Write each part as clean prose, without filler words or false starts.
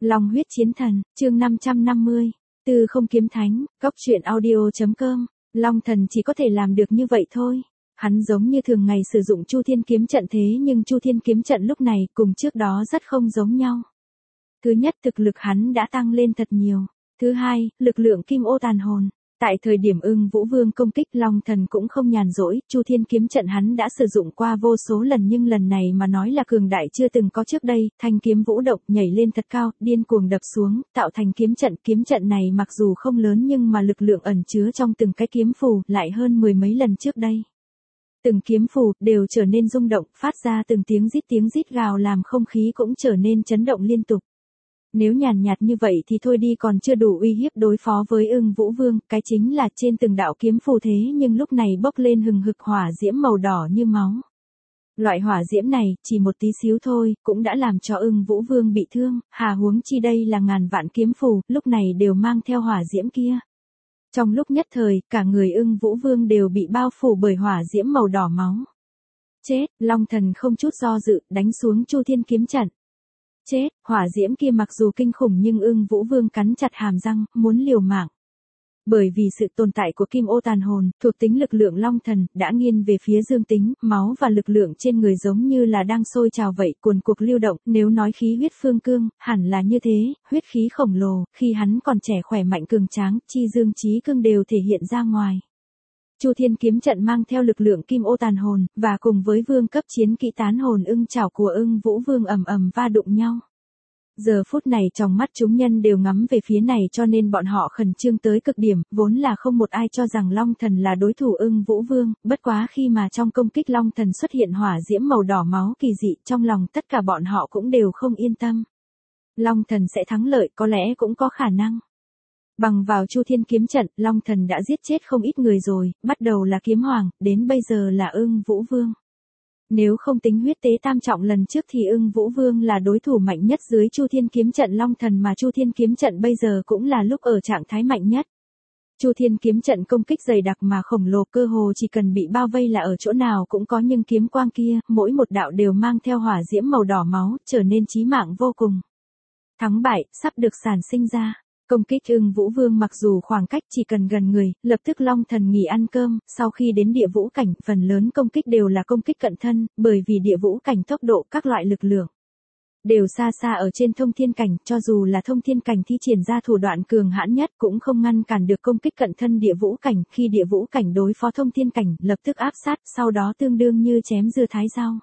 Long huyết chiến thần, chương 550, từ không kiếm thánh, góc truyện audio.com, Long thần chỉ có thể làm được như vậy thôi. Hắn giống như thường ngày sử dụng Chu Thiên kiếm trận thế nhưng Chu Thiên kiếm trận lúc này cùng trước đó rất không giống nhau. Thứ nhất, thực lực hắn đã tăng lên thật nhiều. Thứ hai, lực lượng kim ô tàn hồn. Tại thời điểm Ưng Vũ Vương công kích Long thần cũng không nhàn rỗi, Chu Thiên kiếm trận hắn đã sử dụng qua vô số lần nhưng lần này mà nói là cường đại chưa từng có trước đây, thanh kiếm vũ động nhảy lên thật cao, điên cuồng đập xuống, tạo thành kiếm trận này mặc dù không lớn nhưng mà lực lượng ẩn chứa trong từng cái kiếm phù lại hơn mười mấy lần trước đây. Từng kiếm phù đều trở nên rung động, phát ra từng tiếng rít gào làm không khí cũng trở nên chấn động liên tục. Nếu nhàn nhạt như vậy thì thôi đi còn chưa đủ uy hiếp đối phó với Ưng Vũ Vương, cái chính là trên từng đạo kiếm phù thế nhưng lúc này bốc lên hừng hực hỏa diễm màu đỏ như máu. Loại hỏa diễm này, chỉ một tí xíu thôi, cũng đã làm cho Ưng Vũ Vương bị thương, hà huống chi đây là ngàn vạn kiếm phù, lúc này đều mang theo hỏa diễm kia. Trong lúc nhất thời, cả người Ưng Vũ Vương đều bị bao phủ bởi hỏa diễm màu đỏ máu. Chết, Long thần không chút do dự, đánh xuống Chu Thiên kiếm trận. Chết, hỏa diễm kia mặc dù kinh khủng nhưng Ưng Vũ Vương cắn chặt hàm răng, muốn liều mạng. Bởi vì sự tồn tại của kim ô tàn hồn, thuộc tính lực lượng Long thần, đã nghiêng về phía dương tính, máu và lực lượng trên người giống như là đang sôi trào vậy, cuồn cuộn lưu động, nếu nói khí huyết phương cương, hẳn là như thế, huyết khí khổng lồ, khi hắn còn trẻ khỏe mạnh cường tráng, chi dương chí cương đều thể hiện ra ngoài. Chu Thiên kiếm trận mang theo lực lượng kim ô tàn hồn, và cùng với vương cấp chiến kỹ tán hồn ưng chảo của Ưng Vũ Vương ầm ầm va đụng nhau. Giờ phút này trong mắt chúng nhân đều ngắm về phía này cho nên bọn họ khẩn trương tới cực điểm, vốn là không một ai cho rằng Long thần là đối thủ Ưng Vũ Vương, bất quá khi mà trong công kích Long thần xuất hiện hỏa diễm màu đỏ máu kỳ dị, trong lòng tất cả bọn họ cũng đều không yên tâm. Long thần sẽ thắng lợi, có lẽ cũng có khả năng. Bằng vào Chu Thiên kiếm trận, Long thần đã giết chết không ít người rồi, bắt đầu là kiếm hoàng, đến bây giờ là Ưng Vũ Vương. Nếu không tính huyết tế tam trọng lần trước thì Ưng Vũ Vương là đối thủ mạnh nhất dưới Chu Thiên kiếm trận Long thần mà Chu Thiên kiếm trận bây giờ cũng là lúc ở trạng thái mạnh nhất. Chu Thiên kiếm trận công kích dày đặc mà khổng lồ cơ hồ chỉ cần bị bao vây là ở chỗ nào cũng có nhưng kiếm quang kia, mỗi một đạo đều mang theo hỏa diễm màu đỏ máu, trở nên chí mạng vô cùng. Thắng bại, sắp được sản sinh ra. Công kích Ưng Vũ Vương mặc dù khoảng cách chỉ cần gần người, lập tức Long thần nghỉ ăn cơm, sau khi đến địa vũ cảnh, phần lớn công kích đều là công kích cận thân, bởi vì địa vũ cảnh tốc độ các loại lực lượng đều xa xa ở trên thông thiên cảnh, cho dù là thông thiên cảnh thi triển ra thủ đoạn cường hãn nhất cũng không ngăn cản được công kích cận thân địa vũ cảnh, khi địa vũ cảnh đối phó thông thiên cảnh, lập tức áp sát, sau đó tương đương như chém dưa thái rau.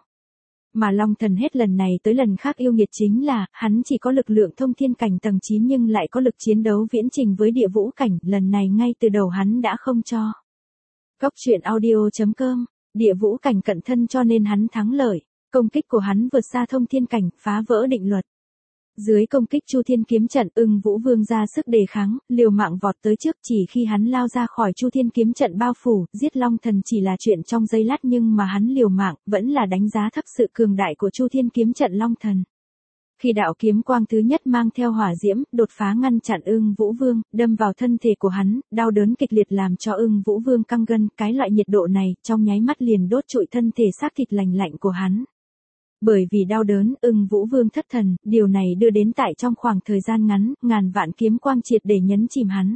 Mà Long thần hết lần này tới lần khác yêu nghiệt chính là, hắn chỉ có lực lượng thông thiên cảnh tầng 9 nhưng lại có lực chiến đấu viễn trình với địa vũ cảnh, lần này ngay từ đầu hắn đã không cho. Góc truyện audio.com, địa vũ cảnh cận thân cho nên hắn thắng lợi, công kích của hắn vượt xa thông thiên cảnh, phá vỡ định luật. Dưới công kích Chu Thiên kiếm trận, Ưng Vũ Vương ra sức đề kháng, liều mạng vọt tới trước, chỉ khi hắn lao ra khỏi Chu Thiên kiếm trận bao phủ, giết Long thần chỉ là chuyện trong giây lát nhưng mà hắn liều mạng, vẫn là đánh giá thấp sự cường đại của Chu Thiên kiếm trận Long thần. Khi đạo kiếm quang thứ nhất mang theo hỏa diễm, đột phá ngăn chặn Ưng Vũ Vương, đâm vào thân thể của hắn, đau đớn kịch liệt làm cho Ưng Vũ Vương căng gân, cái loại nhiệt độ này, trong nháy mắt liền đốt trụi thân thể xác thịt lành lạnh của hắn. Bởi vì đau đớn, Ưng Vũ Vương thất thần, điều này đưa đến tại trong khoảng thời gian ngắn, ngàn vạn kiếm quang triệt để nhấn chìm hắn.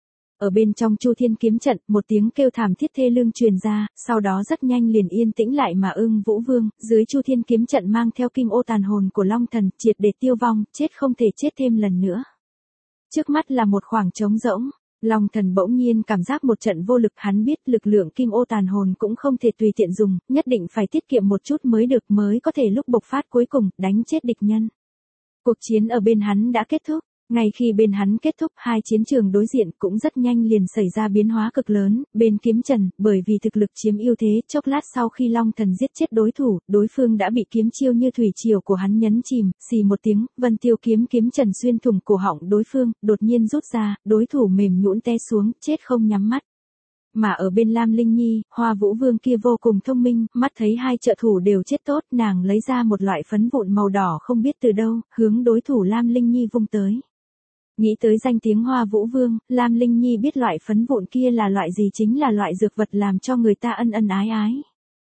Ở bên trong Chu Thiên kiếm trận, một tiếng kêu thảm thiết thê lương truyền ra, sau đó rất nhanh liền yên tĩnh lại mà Ưng Vũ Vương, dưới Chu Thiên kiếm trận mang theo kim ô tàn hồn của Long thần, triệt để tiêu vong, chết không thể chết thêm lần nữa. Trước mắt là một khoảng trống rỗng. Long thần bỗng nhiên cảm giác một trận vô lực, hắn biết lực lượng kim ô tàn hồn cũng không thể tùy tiện dùng, nhất định phải tiết kiệm một chút mới được, mới có thể lúc bộc phát cuối cùng, đánh chết địch nhân. Cuộc chiến ở bên hắn đã kết thúc, ngay khi bên hắn kết thúc, hai chiến trường đối diện cũng rất nhanh liền xảy ra biến hóa cực lớn, bên kiếm trần, bởi vì thực lực chiếm ưu thế, chốc lát sau khi Long thần giết chết đối thủ, đối phương đã bị kiếm chiêu như thủy triều của hắn nhấn chìm, xì một tiếng, vân tiêu kiếm trần xuyên thủng cổ họng đối phương, đột nhiên rút ra, đối thủ mềm nhũn té xuống, chết không nhắm mắt. Mà ở bên Lam Linh Nhi, Hoa Vũ Vương kia vô cùng thông minh, mắt thấy hai trợ thủ đều chết tốt, nàng lấy ra một loại phấn vụn màu đỏ không biết từ đâu, hướng đối thủ Lam Linh Nhi vung tới. Nghĩ tới danh tiếng Hoa Vũ Vương, Lam Linh Nhi biết loại phấn vụn kia là loại gì, chính là loại dược vật làm cho người ta ân ân ái ái.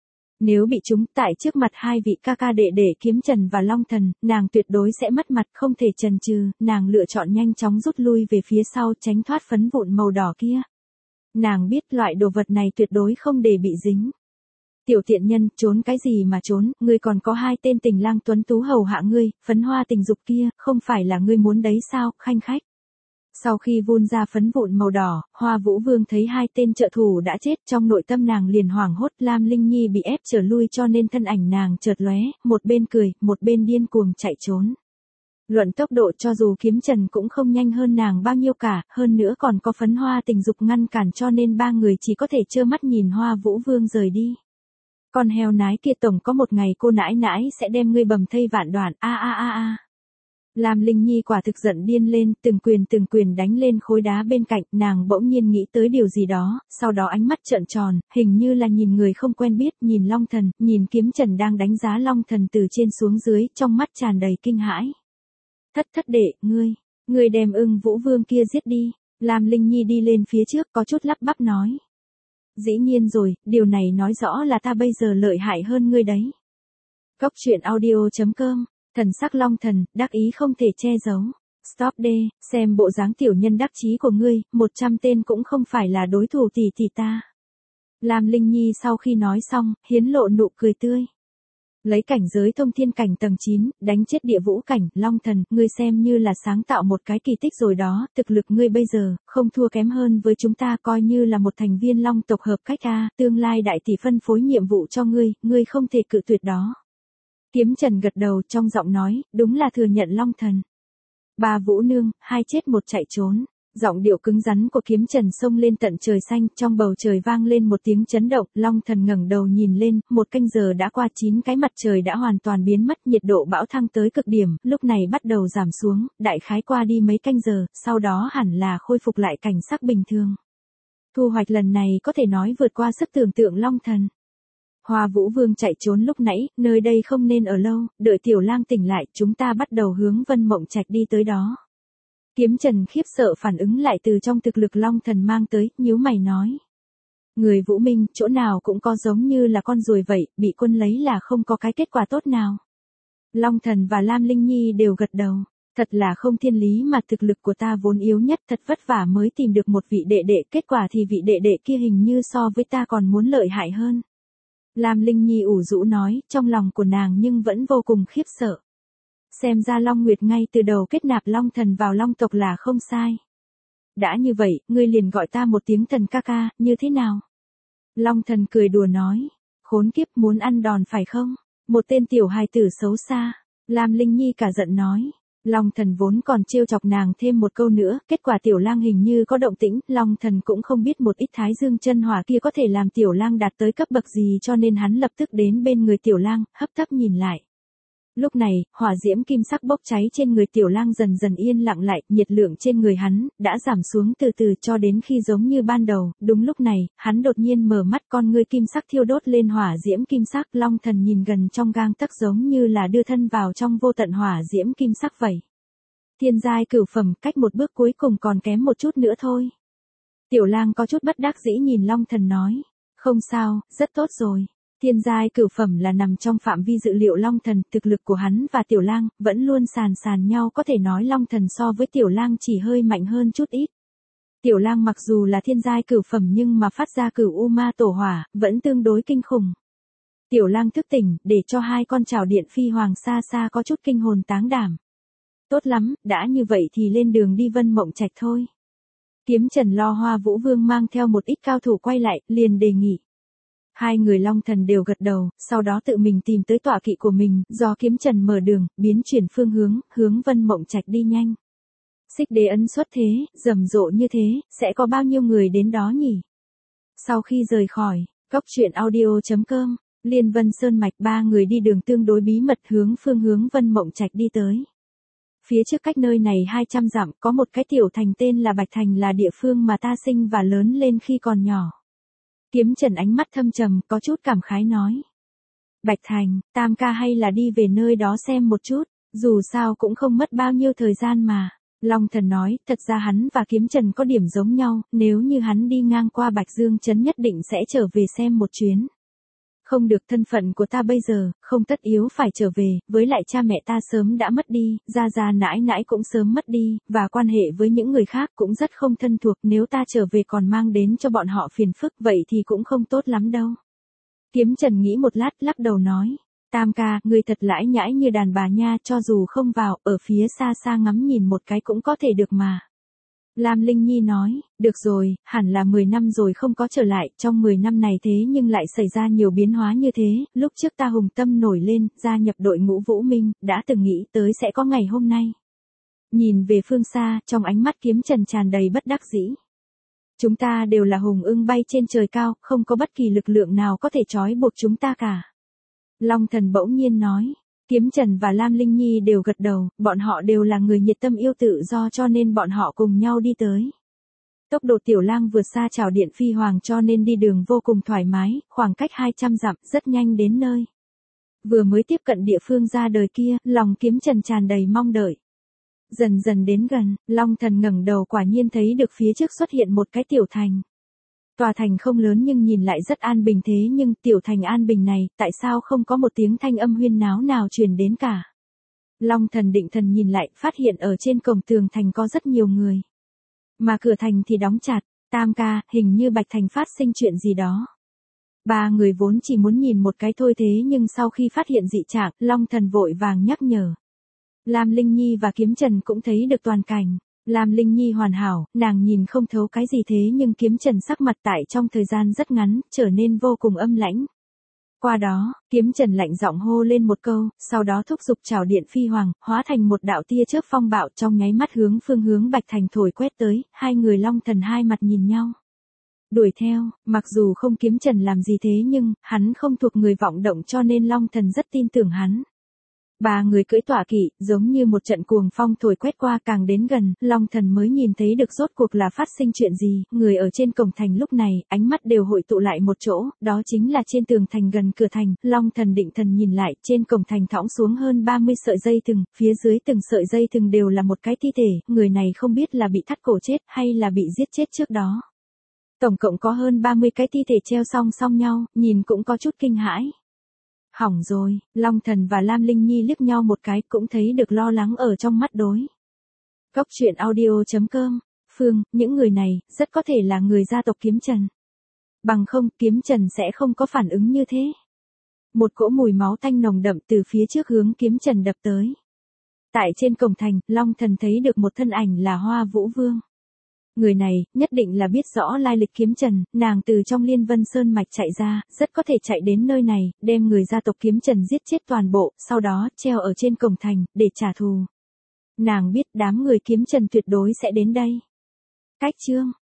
Nếu bị trúng tại trước mặt hai vị ca ca đệ đệ Kiếm Trần và Long Thần, nàng tuyệt đối sẽ mất mặt không thể chần chừ, nàng lựa chọn nhanh chóng rút lui về phía sau tránh thoát phấn vụn màu đỏ kia. Nàng biết loại đồ vật này tuyệt đối không để bị dính. Tiểu tiện nhân, trốn cái gì mà trốn, ngươi còn có hai tên tình lang tuấn tú hầu hạ ngươi, phấn hoa tình dục kia, không phải là ngươi muốn đấy sao, khanh khách. Sau khi vun ra phấn vụn màu đỏ, Hoa Vũ Vương thấy hai tên trợ thủ đã chết, trong nội tâm nàng liền hoảng hốt, Lam Linh Nhi bị ép trở lui cho nên thân ảnh nàng chợt lóe, một bên cười, một bên điên cuồng chạy trốn. Luận tốc độ cho dù Kiếm Trần cũng không nhanh hơn nàng bao nhiêu cả, hơn nữa còn có phấn hoa tình dục ngăn cản cho nên ba người chỉ có thể trơ mắt nhìn Hoa Vũ Vương rời đi. Con heo nái kia tổng có một ngày cô nãi nãi sẽ đem ngươi bầm thây vạn đoạn, a. Lam Linh Nhi quả thực giận điên lên, từng quyền đánh lên khối đá bên cạnh, nàng bỗng nhiên nghĩ tới điều gì đó, sau đó ánh mắt trợn tròn, hình như là nhìn người không quen biết, nhìn Long Thần, nhìn Kiếm Trần đang đánh giá Long Thần từ trên xuống dưới, trong mắt tràn đầy kinh hãi. Thất đệ, ngươi đem Ưng Vũ Vương kia giết đi. Lam Linh Nhi đi lên phía trước có chút lắp bắp nói. Dĩ nhiên rồi, điều này nói rõ là ta bây giờ lợi hại hơn ngươi đấy. Cốc truyện audio.com, thần sắc Long Thần, đắc ý không thể che giấu. Stop đê, xem bộ dáng tiểu nhân đắc chí của ngươi, 100 tên cũng không phải là đối thủ tỷ ta. Lam Linh Nhi sau khi nói xong, hiến lộ nụ cười tươi. Lấy cảnh giới thông thiên cảnh tầng 9, đánh chết địa vũ cảnh, Long Thần, ngươi xem như là sáng tạo một cái kỳ tích rồi đó, thực lực ngươi bây giờ, không thua kém hơn với chúng ta coi như là một thành viên Long tộc hợp cách a, tương lai đại tỷ phân phối nhiệm vụ cho ngươi không thể cự tuyệt đó. Kiếm Trần gật đầu trong giọng nói, đúng là thừa nhận Long Thần. Ba Vũ Nương, hai chết một chạy trốn. Giọng điệu cứng rắn của Kiếm Trần xông lên tận trời xanh, trong bầu trời vang lên một tiếng chấn động, Long Thần ngẩng đầu nhìn lên, một canh giờ đã qua, 9 cái mặt trời đã hoàn toàn biến mất, nhiệt độ bão thăng tới cực điểm, lúc này bắt đầu giảm xuống, đại khái qua đi mấy canh giờ, sau đó hẳn là khôi phục lại cảnh sắc bình thường. Thu hoạch lần này có thể nói vượt qua sức tưởng tượng Long Thần. Hoa Vũ Vương chạy trốn lúc nãy, nơi đây không nên ở lâu, đợi Tiểu Lang tỉnh lại, chúng ta bắt đầu hướng Vân Mộng Trạch đi tới đó. Kiếm Trần khiếp sợ phản ứng lại từ trong thực lực Long Thần mang tới, nhíu mày nói. Người Vũ Minh, chỗ nào cũng có giống như là con ruồi vậy, bị quân lấy là không có cái kết quả tốt nào. Long Thần và Lam Linh Nhi đều gật đầu. Thật là không thiên lý mà thực lực của ta vốn yếu nhất, thật vất vả mới tìm được một vị đệ đệ, kết quả thì vị đệ đệ kia hình như so với ta còn muốn lợi hại hơn. Lam Linh Nhi ủ rũ nói, trong lòng của nàng nhưng vẫn vô cùng khiếp sợ. Xem ra Long Nguyệt ngay từ đầu kết nạp Long Thần vào Long tộc là không sai. Đã như vậy, ngươi liền gọi ta một tiếng thần ca ca, như thế nào? Long Thần cười đùa nói, khốn kiếp muốn ăn đòn phải không? Một tên tiểu hài tử xấu xa. Lam Linh Nhi cả giận nói. Long Thần vốn còn trêu chọc nàng thêm một câu nữa, kết quả Tiểu Lang hình như có động tĩnh, Long Thần cũng không biết một ít Thái Dương chân hỏa kia có thể làm Tiểu Lang đạt tới cấp bậc gì cho nên hắn lập tức đến bên người Tiểu Lang, hấp tấp nhìn lại. Lúc này, hỏa diễm kim sắc bốc cháy trên người Tiểu Lang dần dần yên lặng lại, nhiệt lượng trên người hắn đã giảm xuống từ từ cho đến khi giống như ban đầu, đúng lúc này, hắn đột nhiên mở mắt, con ngươi kim sắc thiêu đốt lên hỏa diễm kim sắc, Long Thần nhìn gần trong gang tấc giống như là đưa thân vào trong vô tận hỏa diễm kim sắc vậy. Thiên giai cửu phẩm, cách một bước cuối cùng còn kém một chút nữa thôi. Tiểu Lang có chút bất đắc dĩ nhìn Long Thần nói, không sao, rất tốt rồi. Thiên giai cửu phẩm là nằm trong phạm vi dự liệu Long Thần, thực lực của hắn và Tiểu Lang vẫn luôn sàn nhau, có thể nói Long Thần so với Tiểu Lang chỉ hơi mạnh hơn chút ít. Tiểu Lang mặc dù là thiên giai cửu phẩm nhưng mà phát ra cửu u ma tổ hỏa, vẫn tương đối kinh khủng. Tiểu Lang thức tỉnh, để cho hai con trảo điện phi hoàng xa xa có chút kinh hồn táng đảm. Tốt lắm, đã như vậy thì lên đường đi Vân Mộng Trạch thôi. Kiếm Trần lo Hoa Vũ Vương mang theo một ít cao thủ quay lại, liền đề nghị. Hai người Long Thần đều gật đầu, sau đó tự mình tìm tới tọa kỵ của mình, do Kiếm Trần mở đường, biến chuyển phương hướng, hướng Vân Mộng Trạch đi nhanh. Xích Đế ấn xuất thế, rầm rộ như thế, sẽ có bao nhiêu người đến đó nhỉ? Sau khi rời khỏi, cốc truyện audio.com, Liên Vân Sơn Mạch, ba người đi đường tương đối bí mật hướng phương hướng Vân Mộng Trạch đi tới. Phía trước cách nơi này 200 dặm có một cái tiểu thành tên là Bạch Thành, là địa phương mà ta sinh và lớn lên khi còn nhỏ. Kiếm Trần ánh mắt thâm trầm, có chút cảm khái nói. Bạch Thành, Tam ca hay là đi về nơi đó xem một chút, dù sao cũng không mất bao nhiêu thời gian mà. Long Thần nói, thật ra hắn và Kiếm Trần có điểm giống nhau, nếu như hắn đi ngang qua Bạch Dương Trấn nhất định sẽ trở về xem một chuyến. Không được, thân phận của ta bây giờ, không tất yếu phải trở về, với lại cha mẹ ta sớm đã mất đi, gia gia nãi nãi cũng sớm mất đi, và quan hệ với những người khác cũng rất không thân thuộc, nếu ta trở về còn mang đến cho bọn họ phiền phức, vậy thì cũng không tốt lắm đâu. Kiếm Trần nghĩ một lát, lắc đầu nói, Tam ca, ngươi thật lãi nhãi như đàn bà nha, cho dù không vào, ở phía xa xa ngắm nhìn một cái cũng có thể được mà. Lam Linh Nhi nói, được rồi, hẳn là 10 năm rồi không có trở lại, trong 10 năm này thế nhưng lại xảy ra nhiều biến hóa như thế, lúc trước ta hùng tâm nổi lên, gia nhập đội ngũ Vũ Minh, đã từng nghĩ tới sẽ có ngày hôm nay. Nhìn về phương xa, trong ánh mắt Kiếm Trần tràn đầy bất đắc dĩ. Chúng ta đều là hùng ưng bay trên trời cao, không có bất kỳ lực lượng nào có thể trói buộc chúng ta cả. Long Thần bỗng nhiên nói. Kiếm Trần và Lam Linh Nhi đều gật đầu, bọn họ đều là người nhiệt tâm yêu tự do cho nên bọn họ cùng nhau đi tới. Tốc độ Tiểu Lang vượt xa Trảo Điện Phi Hoàng cho nên đi đường vô cùng thoải mái, khoảng cách 200 dặm, rất nhanh đến nơi. Vừa mới tiếp cận địa phương ra đời kia, lòng Kiếm Trần tràn đầy mong đợi. Dần dần đến gần, Long Thần ngẩng đầu quả nhiên thấy được phía trước xuất hiện một cái tiểu thành. Tòa thành không lớn nhưng nhìn lại rất an bình thế nhưng tiểu thành an bình này, tại sao không có một tiếng thanh âm huyên náo nào truyền đến cả. Long Thần định thần nhìn lại, phát hiện ở trên cổng tường thành có rất nhiều người. Mà cửa thành thì đóng chặt, Tam ca, hình như Bạch Thành phát sinh chuyện gì đó. Ba người vốn chỉ muốn nhìn một cái thôi thế nhưng sau khi phát hiện dị trạng, Long Thần vội vàng nhắc nhở. Lam Linh Nhi và Kiếm Trần cũng thấy được toàn cảnh. Lam Linh Nhi hoàn hảo, nàng nhìn không thấu cái gì thế nhưng Kiếm Trần sắc mặt tại trong thời gian rất ngắn, trở nên vô cùng âm lãnh. Qua đó, Kiếm Trần lạnh giọng hô lên một câu, sau đó thúc giục Trảo Điện Phi Hoàng, hóa thành một đạo tia chớp phong bạo trong nháy mắt hướng phương hướng Bạch Thành thổi quét tới, hai người Long Thần hai mặt nhìn nhau. Đuổi theo, mặc dù không Kiếm Trần làm gì thế nhưng, hắn không thuộc người vọng động cho nên Long Thần rất tin tưởng hắn. Ba người cưỡi tọa kỵ, giống như một trận cuồng phong thổi quét qua, càng đến gần, Long Thần mới nhìn thấy được rốt cuộc là phát sinh chuyện gì, người ở trên cổng thành lúc này, ánh mắt đều hội tụ lại một chỗ, đó chính là trên tường thành gần cửa thành, Long Thần định thần nhìn lại, trên cổng thành thõng xuống hơn 30 sợi dây thừng, phía dưới từng sợi dây thừng đều là một cái thi thể, người này không biết là bị thắt cổ chết hay là bị giết chết trước đó. Tổng cộng có hơn 30 cái thi thể treo song song nhau, nhìn cũng có chút kinh hãi. Hỏng rồi, Long Thần và Lam Linh Nhi liếc nhau một cái cũng thấy được lo lắng ở trong mắt đối. Cốc truyện audio.com, Phương, những người này, rất có thể là người gia tộc Kiếm Trần. Bằng không, Kiếm Trần sẽ không có phản ứng như thế. Một cỗ mùi máu tanh nồng đậm từ phía trước hướng Kiếm Trần đập tới. Tại trên cổng thành, Long Thần thấy được một thân ảnh là Hoa Vũ Vương. Người này, nhất định là biết rõ lai lịch Kiếm Trần, nàng từ trong Liên Vân Sơn Mạch chạy ra, rất có thể chạy đến nơi này, đem người gia tộc Kiếm Trần giết chết toàn bộ, sau đó, treo ở trên cổng thành, để trả thù. Nàng biết đám người Kiếm Trần tuyệt đối sẽ đến đây. Cách chương